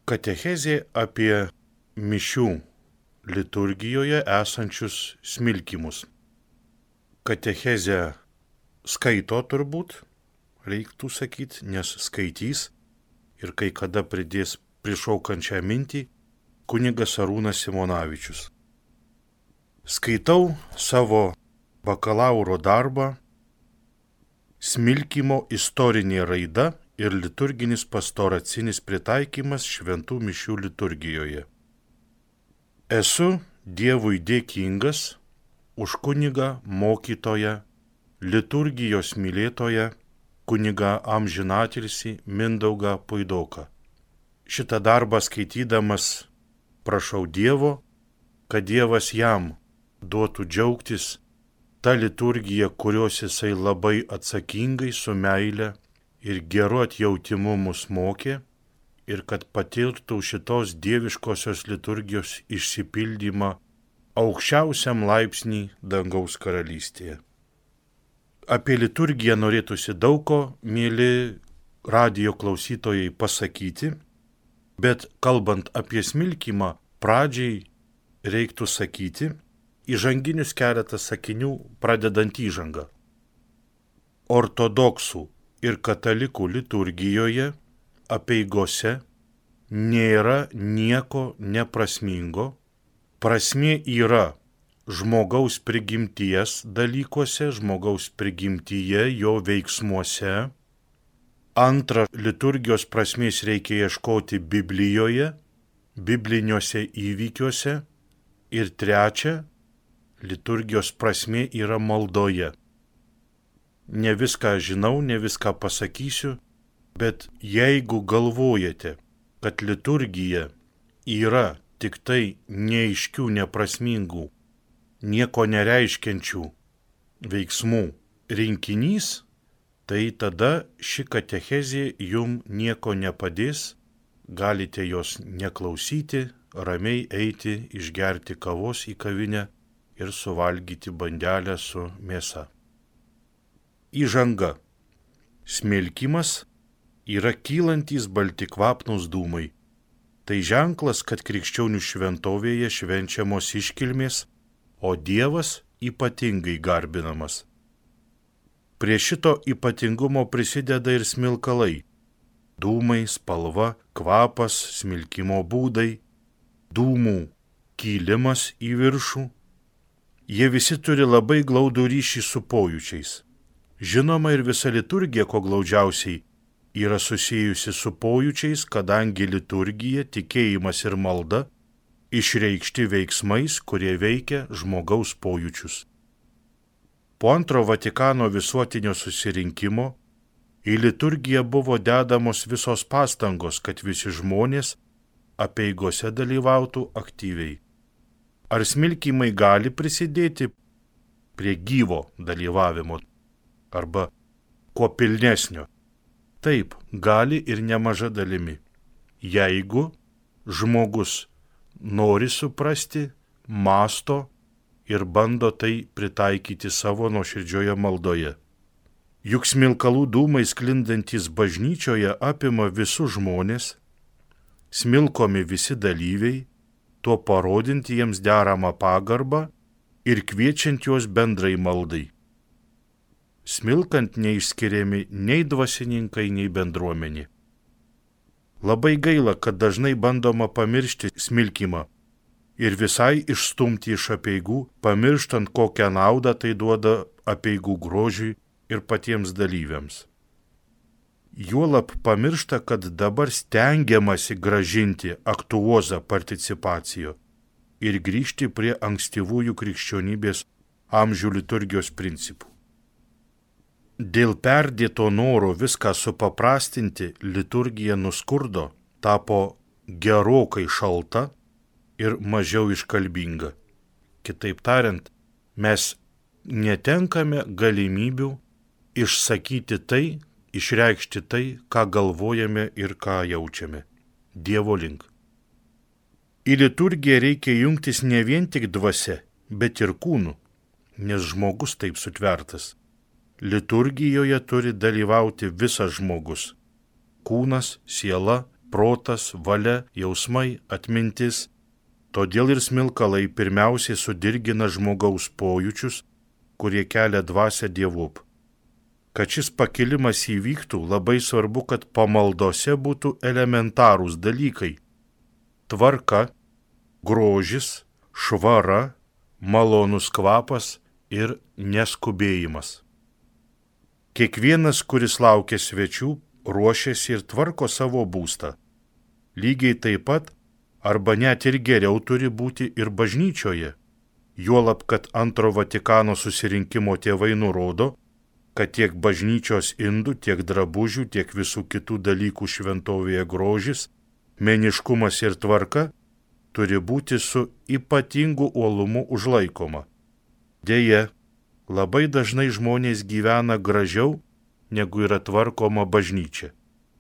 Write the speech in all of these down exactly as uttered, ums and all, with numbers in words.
Katechezė apie mišių liturgijoje esančius smilkymus. Katechezę skaito turbūt, reiktų sakyti, nes skaitys ir kai kada pridės prišaukančią mintį kunigas Arūnas Simonavičius. Skaitau savo bakalauro darbą Smilkymo istorinė raida ir liturginis pastoracinis pritaikymas šventų mišių liturgijoje. Esu Dievui dėkingas už kunigą, mokytoją, liturgijos mylėtoją, kunigą amžinatilsį Mindaugą Puidoką. Šitą darbą skaitydamas prašau Dievo, kad Dievas jam duotų džiaugtis ta liturgija, kurios jisai labai atsakingai, su meile ir geru atjautimu mus mokė, ir kad patirtų šitos dieviškosios liturgijos išsipildymą aukščiausiam laipsnį dangaus karalystėje. Apie liturgiją norėtųsi daug ko, mėly radijo klausytojai, pasakyti, bet kalbant apie smilkymą, pradžiai reiktų sakyti įžanginius keletą sakinių pradedant įžangą. Ortodoksų ir katalikų liturgijoje, apeigose nėra nieko neprasmingo, prasmė yra žmogaus prigimties dalykuose, žmogaus prigimtyje, jo veiksmuose. Antra, liturgijos prasmės reikia ieškoti Biblijoje, bibliniuose įvykiuose. Ir trečia, liturgijos prasmė yra maldoje. Ne viską žinau, ne viską pasakysiu, bet jeigu galvojate, kad liturgija yra tik tai neaiškių, neprasmingų, nieko nereiškiančių veiksmų rinkinys, tai tada ši katechezė jum nieko nepadės, galite jos neklausyti, ramiai eiti išgerti kavos į kavinę ir suvalgyti bandelę su mėsa. Įžanga. Smilkymas yra kylantys balti kvapnūs dūmai. Tai ženklas, kad krikščionių šventovėje švenčiamos iškilmės, o Dievas ypatingai garbinamas. Prie šito ypatingumo prisideda ir smilkalai. Dūmai, spalva, kvapas, smilkymo būdai, dūmų kylimas į viršų. Jie visi turi labai glaudų ryšį su pojūčiais. Žinoma, ir visa liturgija, ko glaudžiausiai, yra susijusi su pojūčiais, kadangi liturgija, tikėjimas ir malda išreikšti veiksmais, kurie veikia žmogaus pojūčius. Po antro Vatikano visuotinio susirinkimo į liturgiją buvo dedamos visos pastangos, kad visi žmonės apeigose dalyvautų aktyviai. Ar smilkymai gali prisidėti prie gyvo dalyvavimo arba kuo pilnesnio? Taip, gali ir nemaža dalimi. Jeigu žmogus nori suprasti, mąsto ir bando tai pritaikyti savo nuoširdžioje maldoje. Juk smilkalų dūmai sklindantys bažnyčioje apima visus žmonės, smilkomi visi dalyviai, tuo parodint jiems deramą pagarbą ir kviečiant juos bendrai maldai. Smilkant neišskiriami nei dvasininkai, nei bendruomenė. Labai gaila, kad dažnai bandoma pamiršti smilkymą ir visai išstumti iš apeigų, pamirštant, kokią naudą tai duoda apeigų grožiui ir patiems dalyviams. Juolab pamiršta, kad dabar stengiamasi gražinti aktuozą participacijo ir grįžti prie ankstyvųjų krikščionybės amžių liturgijos principų. Dėl perdėto noro viską supaprastinti, liturgija nuskurdo, tapo gerokai šalta ir mažiau iškalbinga. Kitaip tariant, mes netenkame galimybių išsakyti tai, išreikšti tai, ką galvojame ir ką jaučiame. Dievo link. Į liturgiją reikia jungtis ne vien tik dvasia, bet ir kūnu, nes žmogus taip sutvertas. Liturgijoje turi dalyvauti visas žmogus – kūnas, siela protas, valia, jausmai, atmintis. Todėl ir smilkalai pirmiausiai sudirgina žmogaus pojūčius, kurie kelia dvasią dievop. Kad šis pakilimas įvyktų, labai svarbu, kad pamaldose būtų elementarūs dalykai – tvarka, grožis, švara, malonus kvapas ir neskubėjimas. Kiekvienas, kuris laukia svečių, ruošiasi ir tvarko savo būstą. Lygiai taip pat, arba net ir geriau turi būti ir bažnyčioje. Juolab, kad antro Vatikano susirinkimo tėvai nurodo, kad tiek bažnyčios indų, tiek drabužių, tiek visų kitų dalykų šventovėje grožis, meniškumas ir tvarka turi būti su ypatingu uolumu užlaikoma. Deja, labai dažnai žmonės gyvena gražiau, negu yra tvarkoma bažnyčia.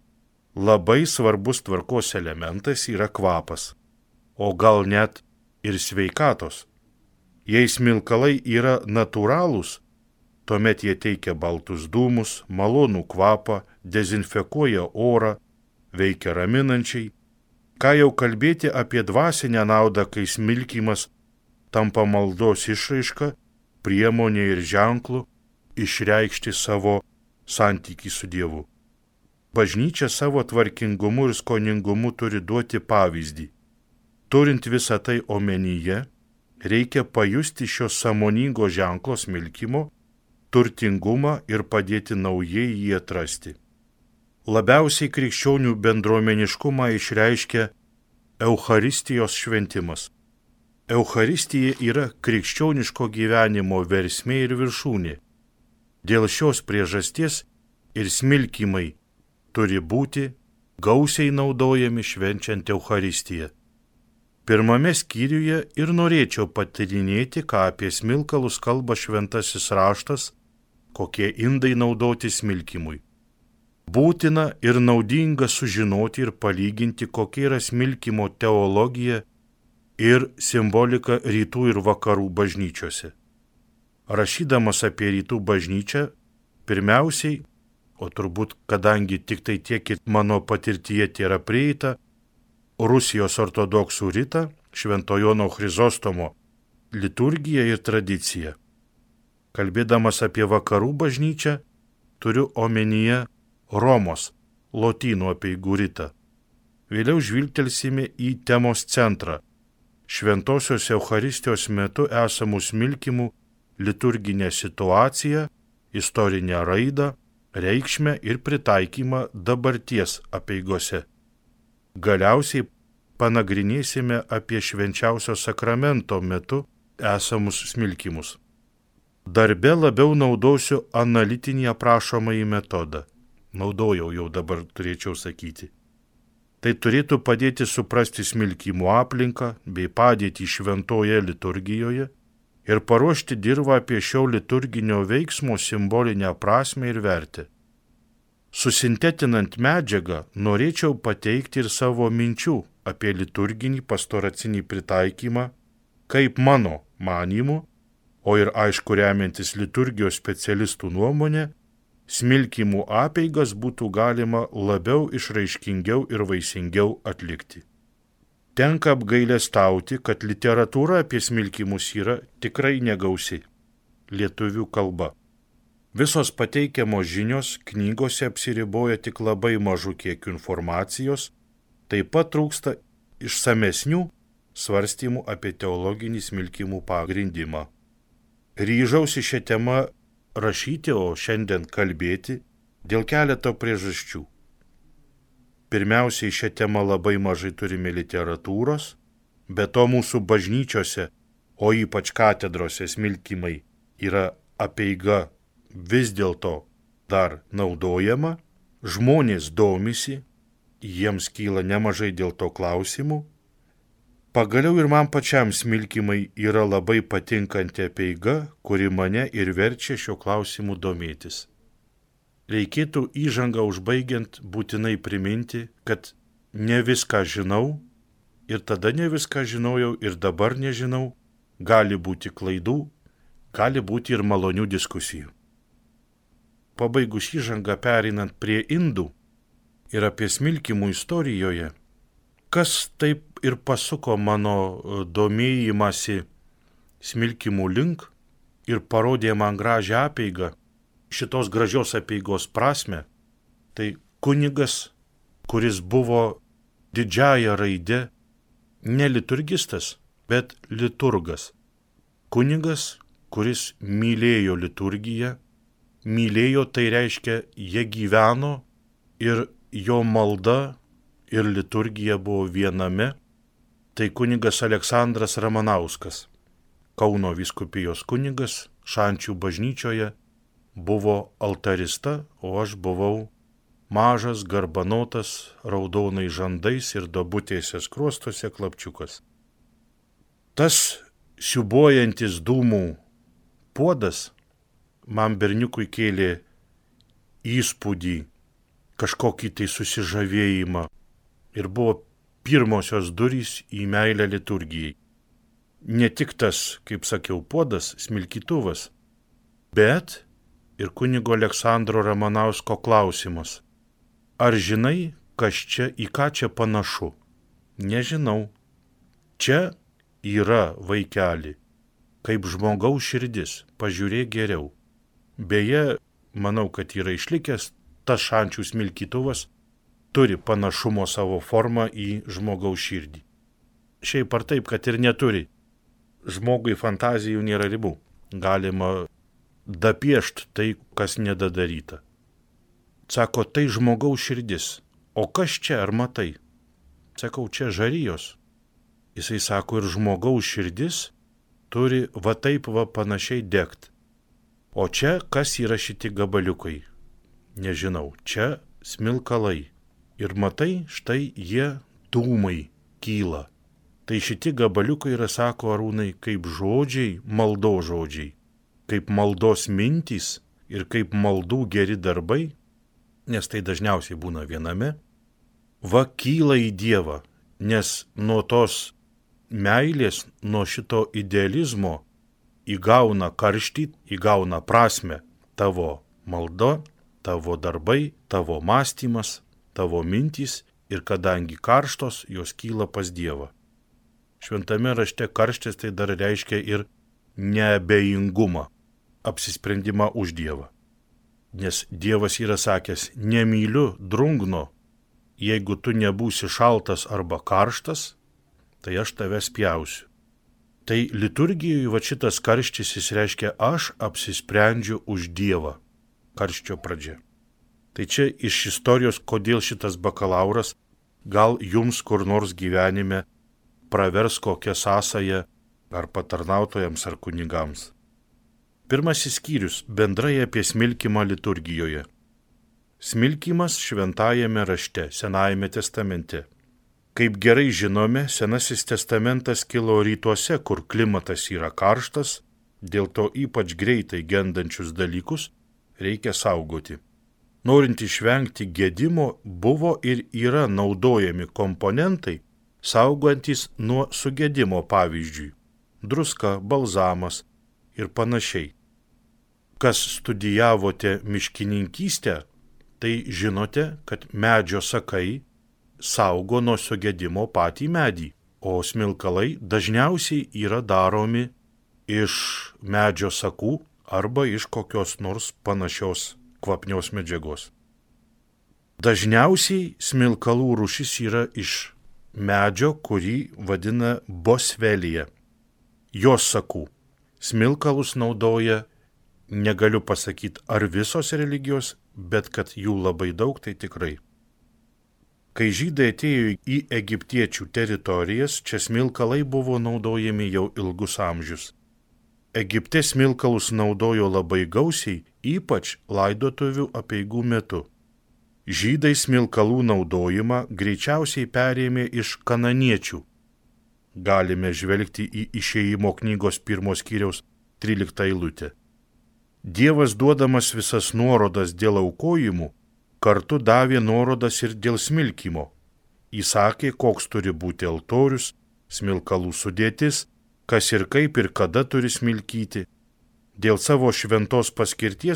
Labai svarbus tvarkos elementas yra kvapas, o gal net ir sveikatos. Jei smilkalai yra natūralūs, tuomet jie teikia baltus dūmus, malonų kvapą, dezinfekuoja orą, veikia raminančiai. Ką jau kalbėti apie dvasinę naudą, kai smilkymas tampa maldos išraiška, priemonė ir ženklu išreikšti savo santykį su Dievu. Bažnyčia savo tvarkingumu ir skoningumu turi duoti pavyzdį. Turint visą tai omenyje, reikia pajusti šio sąmoningo ženklo smilkymo turtingumą ir padėti naujai jį atrasti. Labiausiai krikščionių bendruomeniškumą išreiškia Eucharistijos šventimas. Eucharistija yra krikščioniško gyvenimo versmė ir viršūnė. Dėl šios priežasties ir smilkymai turi būti gausiai naudojami švenčiant Eucharistiją. Pirmame skyriuje ir norėčiau patyrinėti, ką apie smilkalus kalba šventasis raštas, kokie indai naudoti smilkymui. Būtina ir naudinga sužinoti ir palyginti, kokia yra smilkymo teologija ir simbolika rytų ir vakarų bažnyčiose. Rašydamas apie rytų bažnyčią, pirmiausiai, o turbūt kadangi tik tai tiek ir mano patirtyje tėra prieita, Rusijos ortodoksų ritą, Švento Jono Chrizostomo liturgiją ir tradiciją. Kalbėdamas apie vakarų bažnyčią, turiu omenyje Romos, lotynų apeigų ritą. Vėliau žvilgtelsime į temos centrą, šventosios Eucharistijos metu esamų smilkymų liturginę situaciją, istorinę raidą, reikšmę ir pritaikymą dabarties apeigose. Galiausiai panagrinėsime apie švenčiausio sakramento metu esamus smilkymus. Darbe labiau naudosiu analitinį aprašomąjį metodą. Naudojau jau dabar turėčiau sakyti. Tai turėtų padėti suprasti smilkymų aplinką bei padėtį šventoje liturgijoje ir paruošti dirvą apie šio liturginio veiksmo simbolinę prasmę ir vertę. Susintetinant medžiagą, norėčiau pateikti ir savo minčių apie liturginį pastoracinį pritaikymą, kaip mano manymu, o ir aišku remiantis liturgijos specialistų nuomonė, smilkymų apeigas būtų galima labiau išraiškingiau ir vaisingiau atlikti. Tenka apgailestauti, kad literatūra apie smilkymus yra tikrai negausi lietuvių kalba. Visos pateikiamos žinios knygose apsiriboja tik labai mažų kiekių informacijos, taip pat trūksta išsamesnių svarstymų apie teologinį smilkymų pagrindimą. Ryžausi šią temą rašyti, o šiandien kalbėti dėl keleto priežasčių. Pirmiausiai, šią temą labai mažai turime literatūros, be to mūsų bažnyčiose, o ypač katedrose smilkymai yra apeiga vis dėlto dar naudojama, žmonės domisi, jiems kyla nemažai dėl to klausimų. Pagaliau ir man pačiam smilkymai yra labai patinkanti apeiga, kuri mane ir verčia šio klausimu domėtis. Reikėtų įžangą užbaigiant būtinai priminti, kad ne viską žinau ir tada ne viską žinojau ir dabar nežinau, gali būti klaidų, gali būti ir malonių diskusijų. Pabaigus įžangą pereinant prie indų, ir apie smilkimų istorijoje, kas taip ir pasuko mano domėjimąsi smilkimų link ir parodė man gražią apeigą, šitos gražios apeigos prasme, tai kunigas, kuris buvo didžiąja raide, ne liturgistas, bet liturgas. Kunigas, kuris mylėjo liturgiją, mylėjo tai reiškia, jie gyveno ir jo malda ir liturgija buvo viename, tai kunigas Aleksandras Ramanauskas, Kauno vyskupijos kunigas, Šančių bažnyčioje, buvo altarista, o aš buvau mažas, garbanotas, raudonais žandais ir dobutėse skruostuose klapčiukas. Tas siūbuojantis dūmų puodas man berniukui kėlė įspūdį, kažkokį tai susižavėjimą ir buvo pirmosios durys į meilę liturgijai. Ne tik tas, kaip sakiau, puodas, smilkytuvas, bet ir kunigo Aleksandro Ramanausko klausimas. Ar žinai, kas čia, į ką čia panašu? Nežinau. Čia yra, vaikeli, kaip žmogaus širdis, pažiūrėk geriau. Beje, manau, kad yra išlikęs, tas Šančių smilkytuvas turi panašumo savo formą į žmogaus širdį. Šiaip ar taip, kad ir neturi. Žmogui fantazijų nėra ribų. Galima dapiešti tai, kas nedadaryta. Sako, tai žmogaus širdis. O kas čia, ar matai? Sakau, čia žarijos. Jisai sako, ir žmogaus širdis turi va taip va panašiai degt. O čia kas yra šitie gabaliukai? Nežinau, čia smilkalai. Ir matai, štai jie dūmai kyla. Tai šitie gabaliukai yra, sako Arūnai, kaip žodžiai, maldo žodžiai, kaip maldos mintys ir kaip maldų geri darbai, nes tai dažniausiai būna viename, va kyla į Dievą, nes nuo tos meilės, nuo šito idealizmo įgauna karštį, įgauna prasme tavo malda, tavo darbai, tavo mąstymas, tavo mintys ir kadangi karštos, jos kyla pas Dievą. Šventame rašte karštis tai dar reiškia ir neabejingumą, apsisprendimą už Dievą. Nes Dievas yra sakęs, nemyliu drungno, jeigu tu nebūsi šaltas arba karštas, tai aš tave spjausiu. Tai liturgijoje va šitas karštis jis reiškia, aš apsisprendžiu už Dievą, karščio pradžia. Tai čia iš istorijos, kodėl šitas bakalauras gal jums kur nors gyvenime pravers kokią sąsają ar patarnautojams ar kunigams. Pirmasis skyrius bendrai apie smilkimą liturgijoje. Smilkimas šventajame rašte, Senajame testamente. Kaip gerai žinome, Senasis testamentas kilo rytuose, kur klimatas yra karštas, dėl to ypač greitai gendančius dalykus reikia saugoti. Norint išvengti gedimo, buvo ir yra naudojami komponentai, saugantis nuo sugedimo, pavyzdžiui, druska, balzamas ir panašiai. Kas studijavote miškininkystę, tai žinote, kad medžio sakai saugo nuo sugedimo patį medį, o smilkalai dažniausiai yra daromi iš medžio sakų arba iš kokios nors panašios kvapnios medžiagos. Dažniausiai smilkalų rūšis yra iš medžio, kurį vadina bosvelija. Jos sakų. Smilkalus naudoja, negaliu pasakyti ar visos religijos, bet kad jų labai daug, tai tikrai. Kai žydai atėjo į egiptiečių teritorijas, čia smilkalai buvo naudojami jau ilgus amžius. Egipte smilkalus naudojo labai gausiai, ypač laidotuvių apeigų metu. Žydai smilkalų naudojimą greičiausiai perėmė iš kananiečių. Galime žvelgti į Išėjimo knygos pirmos skyriaus tryliktą eilutę. Dievas duodamas visas nuorodas dėl aukojimų, kartu davė nuorodas ir dėl smilkimo. Įsakė, koks turi būti altorius, smilkalų sudėtis, kas ir kaip ir kada turi smilkyti. Dėl savo šventos paskirties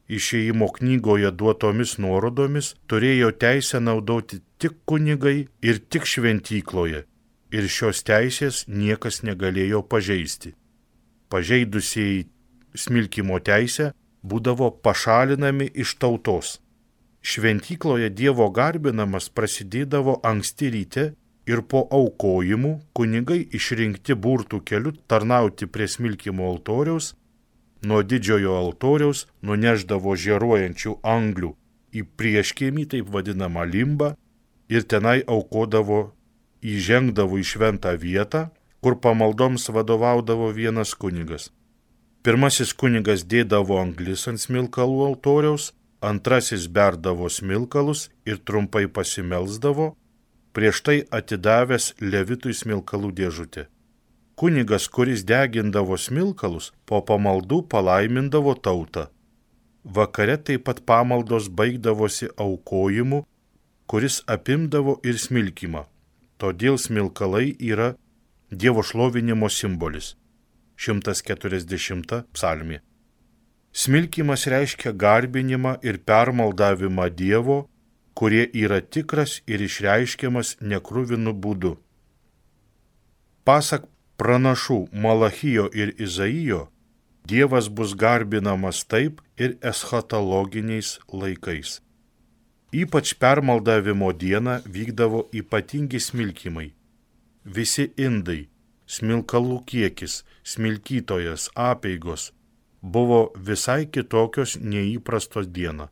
išėjimo knygoje duotomis nuorodomis turėjo teisę naudoti tik kunigai ir tik šventykloje, ir šios teisės niekas negalėjo pažeisti. Pažeidusieji smilkimo teisę būdavo pašalinami iš tautos. Šventykloje Dievo garbinamas prasidėdavo anksti ryte ir po aukojimų kunigai išrinkti burtų keliu tarnauti prie smilkimo altoriaus, nuo didžiojo altoriaus nuneždavo žėruojančių anglių į prieškiemį, taip vadinamą limbą, ir tenai aukodavo, įžengdavo į šventą vietą, kur pamaldoms vadovaudavo vienas kunigas. Pirmasis kunigas dėdavo anglis ant smilkalų altoriaus, antrasis berdavo smilkalus ir trumpai pasimelsdavo, prieš tai atidavęs levitui smilkalų dėžutę. Kunigas, kuris degindavo smilkalus, po pamaldų palaimindavo tautą. Vakare taip pat pamaldos baigdavosi aukojimu, kuris apimdavo ir smilkimą. Todėl smilkalai yra Dievo šlovinimo simbolis. šimtas keturiasdešimta psalmė. Smilkimas reiškia garbinimą ir permaldavimą Dievo, kurie yra tikras ir išreiškiamas nekruvinu būdu. Pasak pranašų Malachijo ir Izaijo, Dievas bus garbinamas taip ir eschatologiniais laikais. Ypač permaldavimo dieną vykdavo ypatingi smilkimai. Visi indai, smilkalų kiekis, smilkytojas, apeigos buvo visai kitokios neįprastos diena.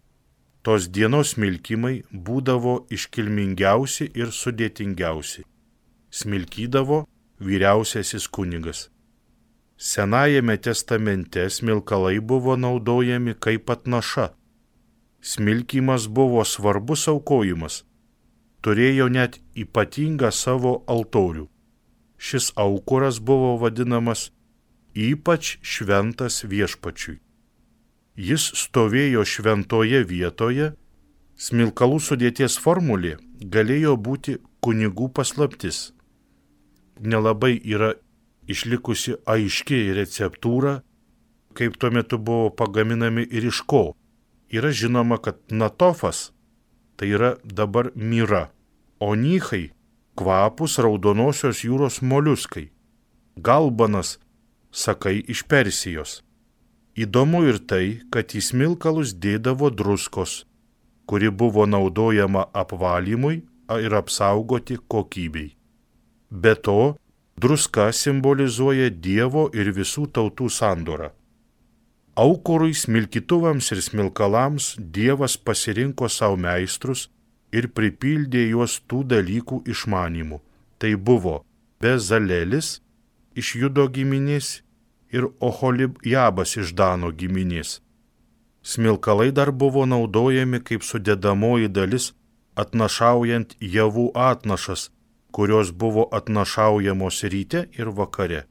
Tos dienos smilkimai būdavo iškilmingiausi ir sudėtingiausi. Smilkydavo vyriausiasis kunigas. Senajame testamente smilkalai buvo naudojami kaip atnaša. Smilkymas buvo svarbus aukojimas. Turėjo net ypatingą savo altorių. Šis aukuras buvo vadinamas ypač šventas viešpačiui. Jis stovėjo šventoje vietoje, smilkalų sudėties formulė galėjo būti kunigų paslaptis. Nelabai yra išlikusi aiški receptūra, kaip tuo metu buvo pagaminami ir iš ko. Yra žinoma, kad natofas tai yra dabar mira, o nychai kvapus raudonosios jūros moliuskai, galbanas sakai iš Persijos. Įdomu ir tai, kad į smilkalus dėdavo druskos, kuri buvo naudojama apvalymui ir apsaugoti kokybei. Be to, druska simbolizuoja Dievo ir visų tautų sandorą. Aukurui, smilkytuvams ir smilkalams Dievas pasirinko savo meistrus ir pripildė juos tų dalykų išmanimu. Tai buvo Bezalelis iš Judo giminės ir Oholibjabas iš Dano giminės. Smilkalai dar buvo naudojami kaip sudedamoji dalis atnašaujant javų atnašas, kurios buvo atnašaujamos ryte ir vakare.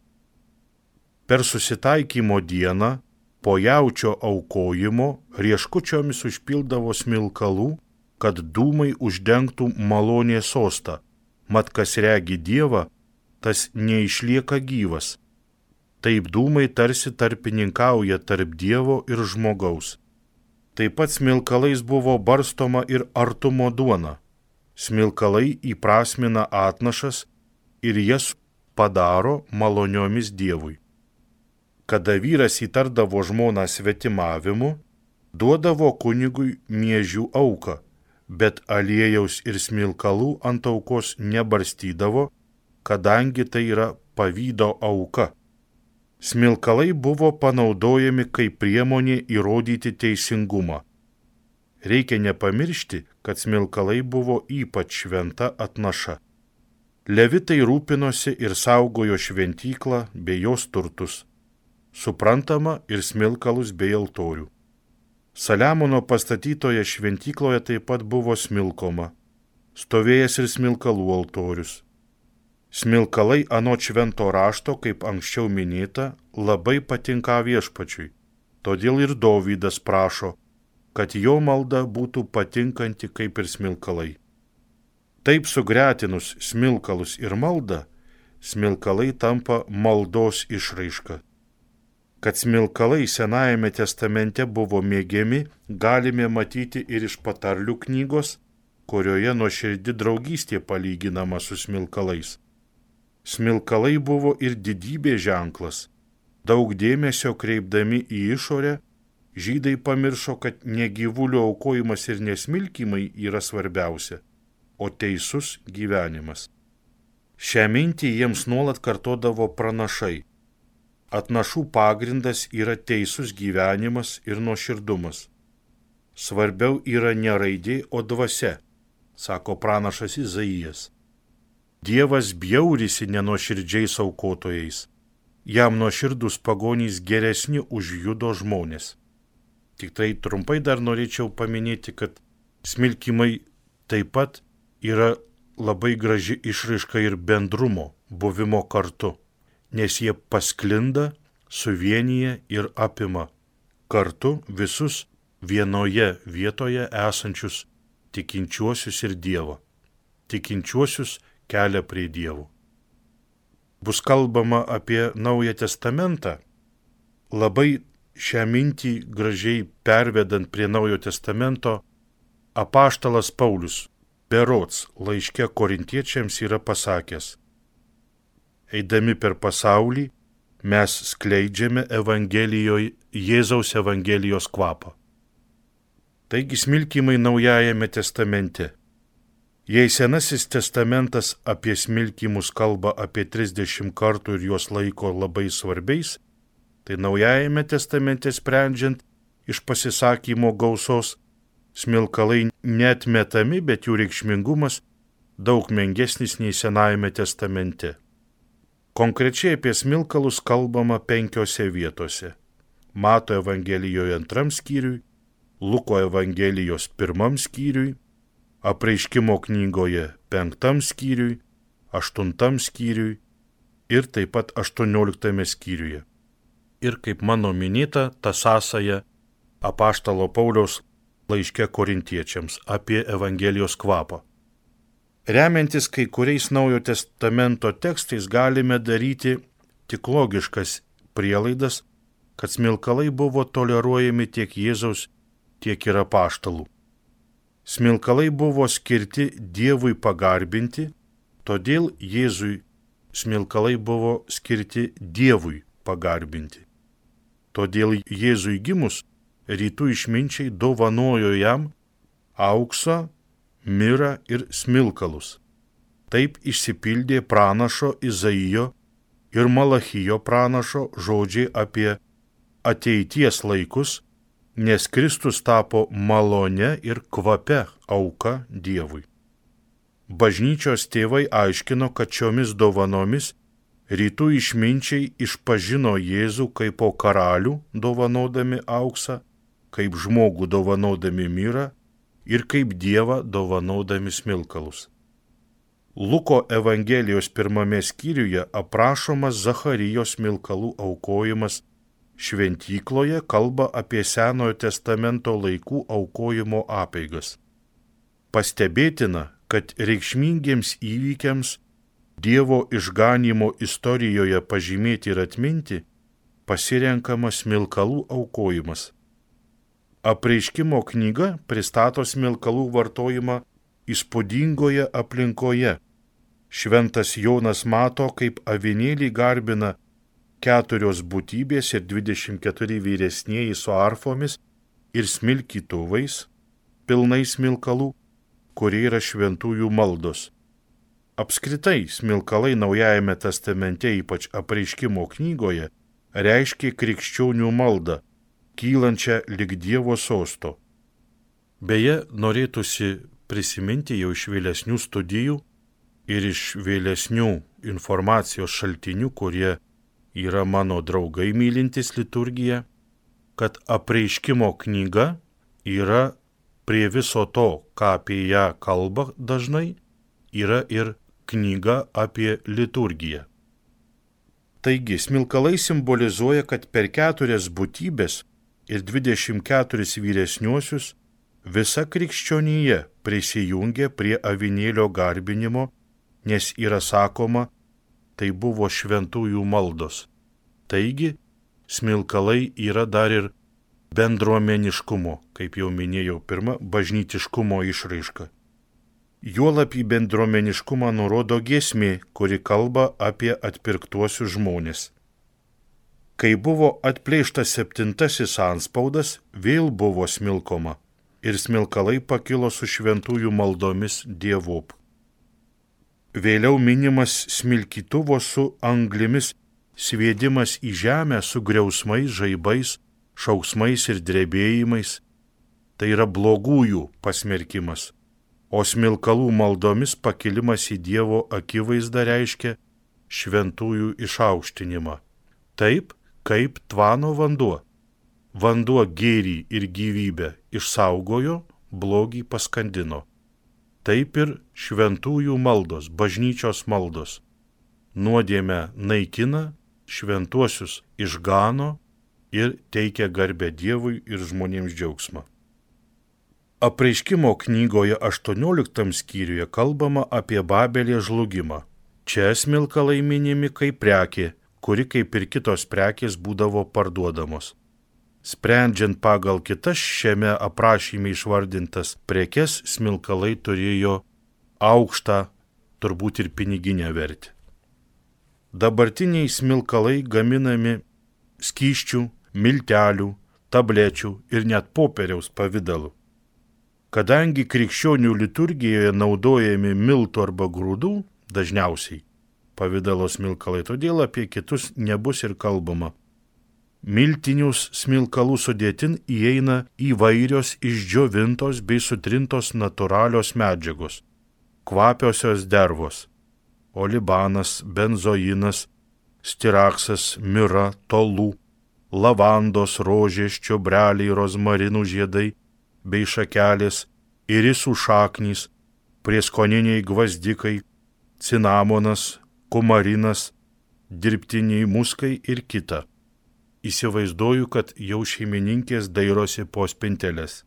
Per susitaikymo dieną po jaučio aukojimo rieškučiomis užpildavo smilkalų, kad dūmai uždengtų malonės sostą, mat kas regi Dievą, tas neišlieka gyvas. Taip dūmai tarsi tarpininkauja tarp Dievo ir žmogaus. Taip pat smilkalais buvo barstoma ir artumo duona. Smilkalai įprasmina atnašas ir jas padaro maloniomis Dievui. Kada vyras įtardavo žmoną svetimavimu, duodavo kunigui miežių auką, bet aliejaus ir smilkalų ant aukos nebarstydavo, kadangi tai yra pavydo auka. Smilkalai buvo panaudojami kaip priemonė įrodyti teisingumą. Reikia nepamiršti, kad smilkalai buvo ypač šventa atnaša. Levitai rūpinosi ir saugojo šventyklą bei jos turtus. Suprantama, ir smilkalus bei altorių. Saliamono pastatytoje šventykloje taip pat buvo smilkoma, stovėjęs ir smilkalų altorius. Smilkalai anot švento rašto, kaip anksčiau minėta, labai patinka viešpačiui, todėl ir Dovydas prašo, kad jo malda būtų patinkanti kaip ir smilkalai. Taip sugretinus smilkalus ir maldą, smilkalai tampa maldos išraiška. Kad smilkalai Senajame testamente buvo mėgiami, galime matyti ir iš patarlių knygos, kurioje nuoširdi draugystė palyginama su smilkalais. Smilkalai buvo ir didybės ženklas. Daug dėmesio kreipdami į išorę, žydai pamiršo, kad ne gyvulių aukojimas ir nesmilkimai yra svarbiausia, o teisus gyvenimas. Šią mintį jiems nuolat kartodavo pranašai. Atnašų pagrindas yra teisus gyvenimas ir nuoširdumas. Svarbiau yra ne raidė, o dvasia, sako pranašas Izaijas. Dievas bjaurisi nenuoširdžiais aukotojais. Jam nuoširdus pagonys geresni už judo žmonės. Tik tai trumpai dar norėčiau paminėti, kad smilkimai taip pat yra labai graži išraiška ir bendrumo, buvimo kartu, nes jie pasklinda, suvienyje ir apima kartu visus vienoje vietoje esančius tikinčiuosius ir Dievą. Tikinčiuosius kelia prie Dievo. Bus kalbama apie Naują Testamentą. Labai šią mintį gražiai pervedant prie Naujojo Testamento, apaštalas Paulius berods laiške Korintiečiams yra pasakęs: eidami per pasaulį, mes skleidžiame Evangelijoje Jėzaus Evangelijos kvapą. Taigi smilkimai Naujajame testamente. Jei Senasis testamentas apie smilkimus kalba apie trisdešimt kartų ir juos laiko labai svarbiais, tai Naujajame testamente sprendžiant iš pasisakymo gausos, smilkalai neatmetami, bet jų reikšmingumas daug mengesnis nei Senajame testamente. Konkrečiai apie smilkalus kalbama penkiose vietose. Mato Evangelijoje antram skyriui, Luko Evangelijos pirmam skyriui, Apreiškimo knygoje penktam skyriui, aštuntam skyriui ir taip pat aštuonioliktame skyriuje. Ir kaip mano minėta, ta sąsaja apaštalo Pauliaus laiške Korintiečiams apie Evangelijos kvapą. Remiantis kai kuriais Naujojo testamento tekstais galime daryti tik logiškas prielaidas, kad smilkalai buvo toleruojami tiek Jėzaus, tiek ir apaštalų. Smilkalai buvo skirti Dievui pagarbinti, todėl Jėzui smilkalai buvo skirti Dievui pagarbinti. Todėl Jėzui gimus, rytų išminčiai dovanojo jam auksą, mirą ir smilkalus. Taip išsipildė pranašo Izaijo ir Malachijo pranašo žodžiai apie ateities laikus, nes Kristus tapo malone ir kvape auka Dievui. Bažnyčios tėvai aiškino, kad šiomis dovanomis rytų išminčiai išpažino Jėzų kaip po karalių dovanodami auksą, kaip žmogų dovanodami mirą ir kaip Dievą dovanodami smilkalus. Luko Evangelijos pirmame skyriuje aprašomas Zacharijos smilkalų aukojimas šventykloje, kalba apie Senojo testamento laikų aukojimo apeigas. Pastebėtina, kad reikšmingiems įvykiams Dievo išganymo istorijoje pažymėti ir atminti pasirenkamas smilkalų aukojimas. Apreiškimo knyga pristato smilkalų vartojimą įspūdingoje aplinkoje. Šventas Jonas mato, kaip avinėlį garbina keturios būtybės ir dvidešimt keturi vyresnieji su arfomis ir smilkytuvais, pilnai smilkalų, kurie yra šventųjų maldos. Apskritai, smilkalai Naujajame testamente, ypač Apreiškimo knygoje, reiškia krikščionių maldą, kylančią lig Dievo sosto. Beje, norėtųsi prisiminti jau iš vėlesnių studijų ir iš vėlesnių informacijos šaltinių, kurie yra mano draugai mylintys liturgiją, kad Apreiškimo knyga yra prie viso to, ką apie ją kalba dažnai, yra ir knyga apie liturgiją. Taigi, smilkalai simbolizuoja, kad per keturias būtybės ir dvidešimt keturis vyresniuosius visa krikščionija prisijungė prie avinėlio garbinimo, nes yra sakoma, tai buvo šventųjų maldos. Taigi, smilkalai yra dar ir bendruomeniškumo, kaip jau minėjau, pirma, bažnytiškumo išraiška. Juolab į bendruomeniškumą nurodo giesmė, kuri kalba apie atpirktuosius žmonės. Kai buvo atplėštas septintasis antspaudas, vėl buvo smilkoma ir smilkalai pakilo su šventųjų maldomis dievop. Vėliau minimas smilkytuvo su anglimis sviedimas į žemę su griausmais, žaibais, šauksmais ir drebėjimais. Tai yra blogųjų pasmerkimas. O smilkalų maldomis pakilimas į Dievo akivaizdą reiškia šventųjų išaukštinimą. Taip, kaip tvano vanduo. Vanduo gėrį ir gyvybę išsaugojo, blogį paskandino. Taip ir šventųjų maldos, bažnyčios maldos. Nuodėmę naikina, šventuosius išgano ir teikia garbę Dievui ir žmonėms džiaugsmą. Apreiškimo knygoje aštuonioliktam skyriuje kalbama apie Babelės žlugimą. Čia smilkalai minimi kaip prekė, kuri kaip ir kitos prekės būdavo parduodamos. Sprendžiant pagal kitas šiame aprašyme išvardintas prekes, smilkalai turėjo aukštą, turbūt ir piniginę vertę. Dabartiniai smilkalai gaminami skysčių, miltelių, tablečių ir net popieriaus pavidalu. Kadangi krikščionių liturgijoje naudojami miltų arba grūdų, dažniausiai pavidalo smilkalai, todėl apie kitus nebus ir kalbama. Miltinius smilkalų sudėtin įeina įvairios išdžiovintos bei sutrintos natūralios medžiagos, kvapiosios dervos, olibanas, benzoinas, stiraksas, mira, tolų, lavandos, rožės, čiobreliai, rozmarinų žiedai bei šakelės, irisų šaknys, prieskoniniai gvazdikai, cinamonas, kumarinas, dirbtiniai muskai ir kita. Įsivaizduoju, kad jau šeimininkės dairosi po spintelės.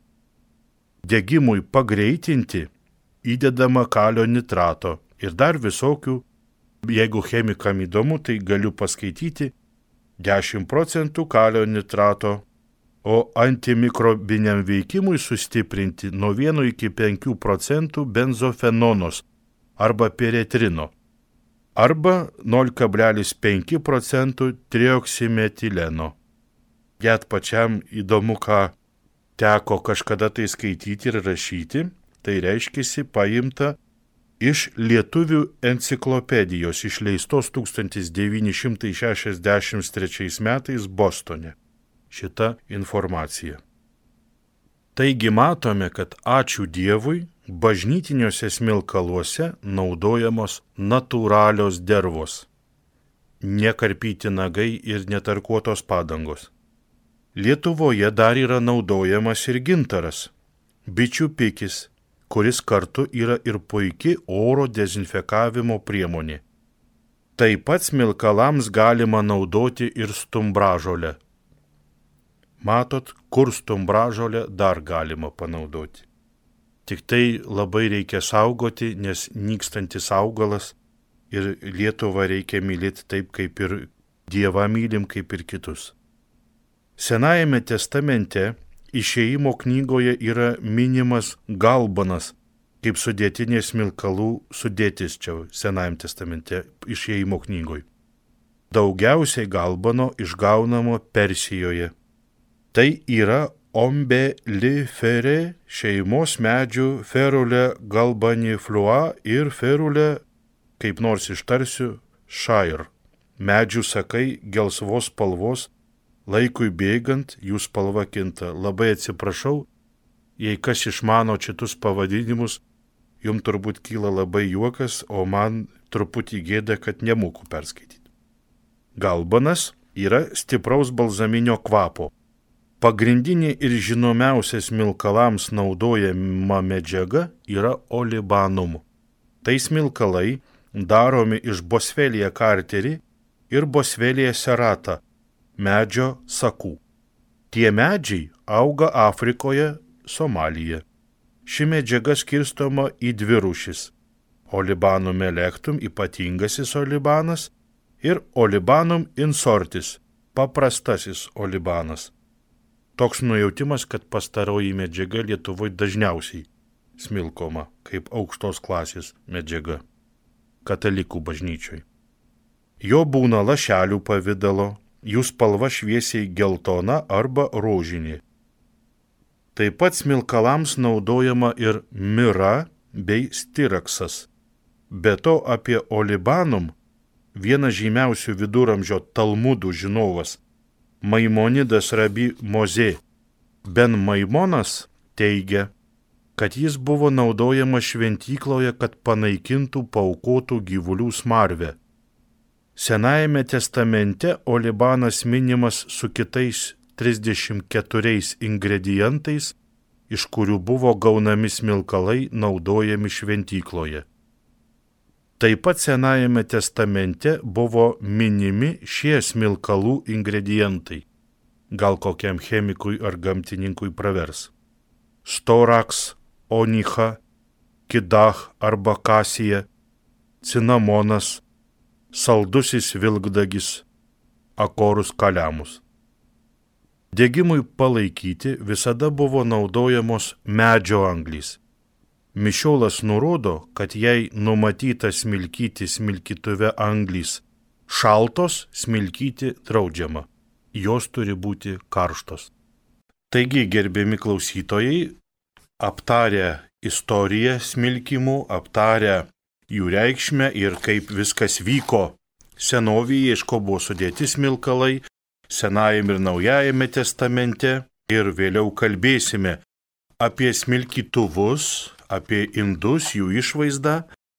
Degimui pagreitinti įdedama kalio nitrato ir dar visokių, jeigu chemikam įdomu, tai galiu paskaityti, dešimt procentų kalio nitrato, o antimikrobiniam veikimui sustiprinti nuo vieno iki penkių procentų benzofenonos arba piretrino arba nol kablelis penki procentų trioksimetileno. Net pačiam įdomu, ką teko kažkada tai skaityti ir rašyti, tai reiškiasi paimta iš Lietuvių enciklopedijos išleistos tūkstantis devyni šimtai šešiasdešimt trečiais metais Bostone. Šita informacija. Taigi matome, kad ačiū Dievui, bažnytiniuose smilkaluose naudojamos natūralios dervos, nekarpyti nagai ir netarkuotos padangos. Lietuvoje dar yra naudojamas ir gintaras, bičių pikis, kuris kartu yra ir puiki oro dezinfekavimo priemonė. Taip pat smilkalams galima naudoti ir stumbražolę. Matot, kur stumbražolę dar galima panaudoti. Tik tai labai reikia saugoti, nes nykstantis augalas ir Lietuvą reikia mylėti taip, kaip ir Dievą mylim, kaip ir kitus. Senajame testamente Išėjimo knygoje yra minimas galbanas, kaip sudėtinė smilkalų sudėtis čia Senajame testamente Išėjimo knygoje. Daugiausiai galbano išgaunamo Persijoje. Tai yra ombelifere šeimos medžių ferulė galbaniflua ir ferulė, kaip nors ištarsiu, šair. Medžių sakai gelsvos spalvos, laikui bėgant jų spalva kinta. Labai atsiprašau, jei kas išmano šitus pavadinimus, jums turbūt kyla labai juokas, o man truputį gėda, kad nemoku perskaityti. Galbanas yra stipraus balzaminio kvapo. Pagrindinė ir žinomiausia smilkalams naudojama medžiaga yra olibanum. Tai smilkalai daromi iš Boswellia carteri ir Boswellia serrata medžio sakų. Tie medžiai auga Afrikoje, Somalija. Ši medžiaga skirstoma į dvi rūšis – Olibanum electum, ypatingasis olibanas, ir Olibanum insortis, paprastasis olibanas. Toks nujautimas, kad pastaroji medžiaga Lietuvoje dažniausiai smilkoma kaip aukštos klasės medžiaga katalikų bažnyčioj. Jo būna lašelių pavidalo, jų spalva šviesiai geltona arba rožinė. Taip pat smilkalams naudojama ir mira bei stiraksas. Be to apie olibanum vienas žymiausių viduramžio Talmudų žinovas Maimonidas Rabi Mozė ben Maimonas teigia, kad jis buvo naudojamas šventykloje, kad panaikintų paaukotų gyvulių smarvę. Senajame testamente olibanas minimas su kitais trisdešimt keturiais ingredientais, iš kurių buvo gaunami smilkalai naudojami šventykloje. Taip pat Senajame testamente buvo minimi šie smilkalų ingredientai. Gal kokiam chemikui ar gamtininkui pravers. Storaks, onicha, kidach arba kasija, cinamonas, saldusis vilkdagis, akorus kaliamus. Degimui palaikyti visada buvo naudojamos medžio anglys. Mišiolas nurodo, kad jei numatyta smilkyti smilkytuve anglys šaltos, smilkyti draudžiama. Jos turi būti karštos. Taigi, gerbiami klausytojai, aptarę istoriją smilkimų, aptarę jų reikšmę ir kaip viskas vyko senovėje, iš ko buvo sudėti smilkalai, Senajame ir Naujajame testamente, ir vėliau kalbėsime apie smilkytuvus, apie indus, jų išvaizdą.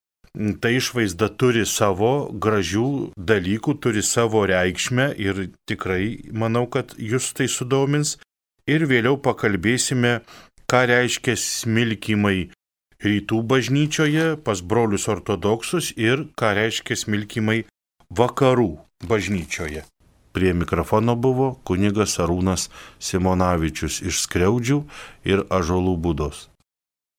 Ta išvaizda turi savo gražių dalykų, turi savo reikšmę ir tikrai manau, kad jūs tai sudomins. Ir vėliau pakalbėsime, ką reiškia smilkimai rytų bažnyčioje pas brolius ortodoksus ir ką reiškia smilkimai vakarų bažnyčioje. Prie mikrofono buvo kunigas Arūnas Simonavičius iš Skriaudžių ir Ąžuolų Būdos.